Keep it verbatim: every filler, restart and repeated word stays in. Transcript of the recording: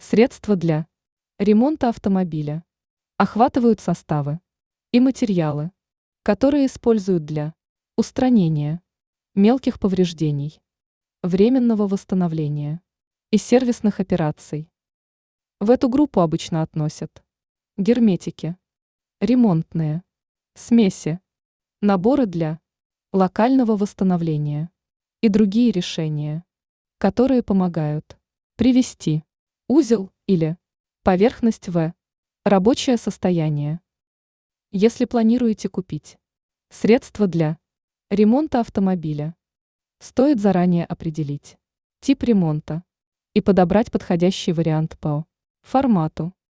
Средства для ремонта автомобиля охватывают составы и материалы, которые используют для устранения мелких повреждений, временного восстановления и сервисных операций. В эту группу обычно относят герметики, ремонтные, смеси, наборы для локального восстановления и другие решения, которые помогают привести узел или поверхность в рабочее состояние. Если планируете купить средства для ремонта автомобиля, стоит заранее определить тип ремонта и подобрать подходящий вариант по формату,